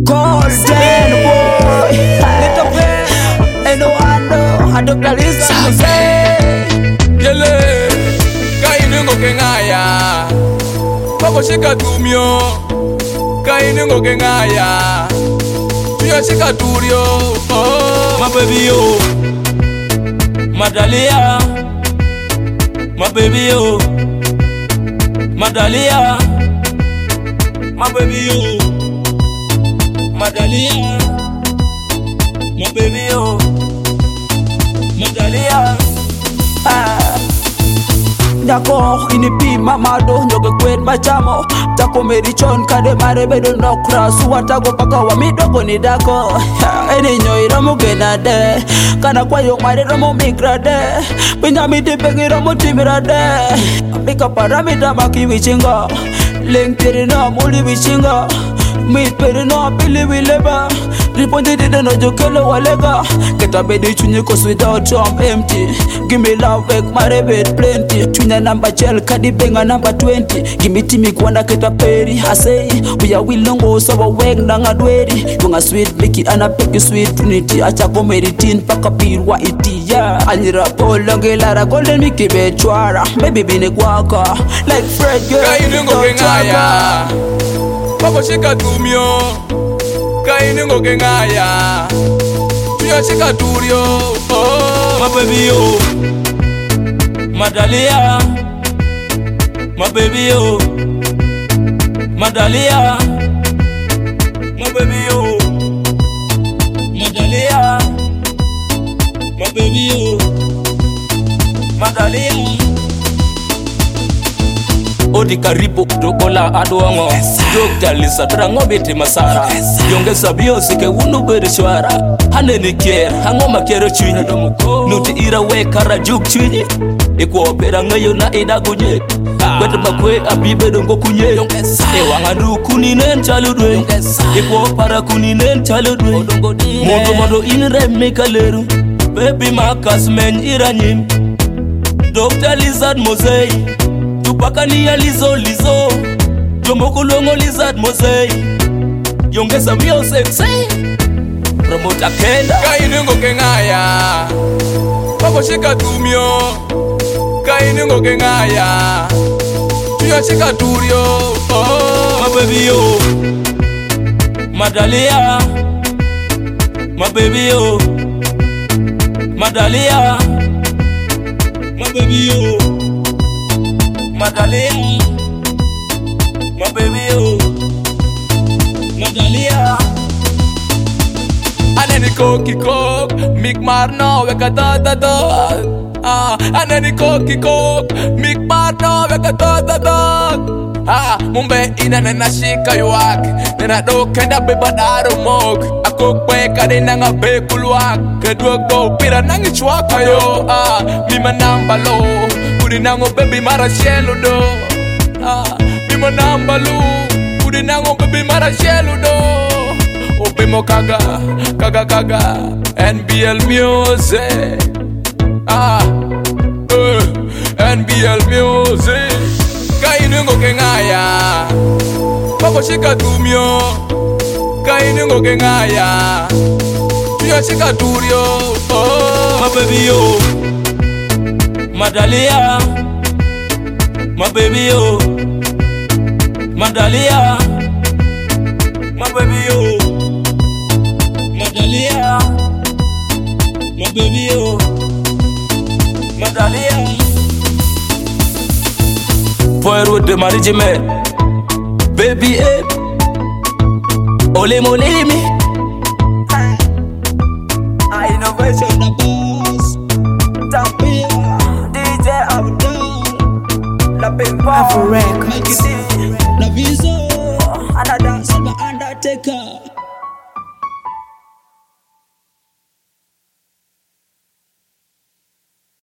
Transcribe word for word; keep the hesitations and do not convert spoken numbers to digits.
Golden boy, little bit, and no one know how to play something. Yele, kainungo kengaya, bako shika tumio, kainungo kengaya, tuya shika turio. Oh, my baby yo, Madalia, my baby yo, Madalia, my baby yo, Madalia, my baby yo, Madalia. Ah, Nako inipi mamado nyoge kwen machamo tako merichon kade mare bedo nokra suwatago paka wa midogo ni dako eni nyoi romo genade kana kwa yo mare romo migrade pinya miti pegi romo timirade Bika paramita maki wichinga lengtiri na muli wichinga mi peri no pili wileba Ripondi dide no jokele walega Get a bedi chunye cause without you I'm empty Give me love back mare bed plenty Chunya number gel kadi benga number twenty Give me timi kwana keta peri I say we are wilongo so wa weg nanga dweri Tunga sweet Mickey ana peki sweet Trinity Acha komeri tin paka pirwa iti yeah Anyira polonge lara golden Mickey be chwara Baby bine kwaka Like Fred girl kainungo kengaya, bako shika tumio, kainungo kengaya, tuya shika turio. Oh, my baby yo, Madalia, my baby yo, Madalia, my baby yo, Madalia, my baby yo, Madalia. Odi karibu kutokola aduango Dokta lisa drango bete masara Yonge sabio sike unu beri shwara Hane ni kier, hango makiero chunyi Nuti ira we kara juk chunyi Iko opera ngayo na ida kunye Kwete makwe abibe dongo kunye Ewa ngadu kuninen chaludwe Iko opara kuninen chaludwe Moto moto inre mekaleru Baby makas men iranyim Dokta Lizard Mosey Tupaka niya lizo lizo Jomoko longo Lizard Mosey Yongeza mio sexy Promota kenda kainungo kengaya, bako shika tumio, kainungo kengaya, tuya shika turio. Oh, my baby yo, Madalia, my baby yo, Madalia, my baby yo, Madalia, my baby yo, Madalia. aneni koki kok, mik marno weka da da da. Ah, aneni koki kok, mik marno weka da da da. Ah, mumbe ina nena shika yuak, nena do kenda beba daro mok. Ako kwe kade nanga be kulwak, kedua go pira nangi chwaka yo. Ah, mima namba lo, kudi nango baby mara shelo do. Ah, mima namba lo, kudi nango baby mara shelo do. Opemo kaga, kaga kaga, N B L music. Ah, uh, N B L music. Kainungo kengaya, bako shika tumio, kainungo kengaya, tuya shika turio. Oh, my baby yo, Madalia, my baby yo, Madalia, my baby yo, Madalia, my baby yo, Madalia. Fire with the management, baby eh, ole mole me. I innovation the boss. Tapia, D J Abdul, La Pimpa.